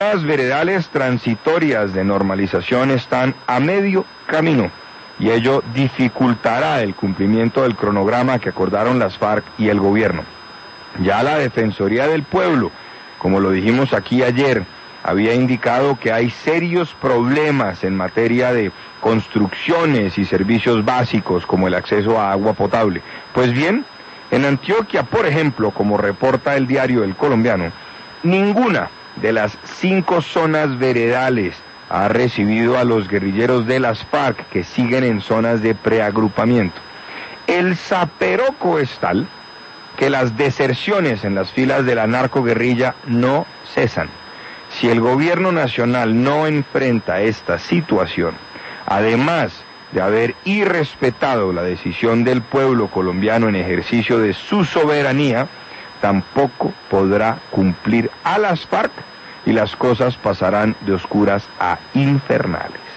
Las veredales transitorias de normalización están a medio camino y ello dificultará el cumplimiento del cronograma que acordaron las FARC y el gobierno. Ya la Defensoría del Pueblo, como lo dijimos aquí ayer, había indicado que hay serios problemas en materia de construcciones y servicios básicos como el acceso a agua potable. Pues bien, en Antioquia, por ejemplo, como reporta el diario El Colombiano, ninguna de las 5 zonas veredales ha recibido a los guerrilleros de las FARC que siguen en zonas de preagrupamiento. El zaperoco es tal que las deserciones en las filas de la narcoguerrilla no cesan. Si el gobierno nacional no enfrenta esta situación, además de haber irrespetado la decisión del pueblo colombiano en ejercicio de su soberanía, tampoco podrá cumplir a las FARC y las cosas pasarán de oscuras a infernales.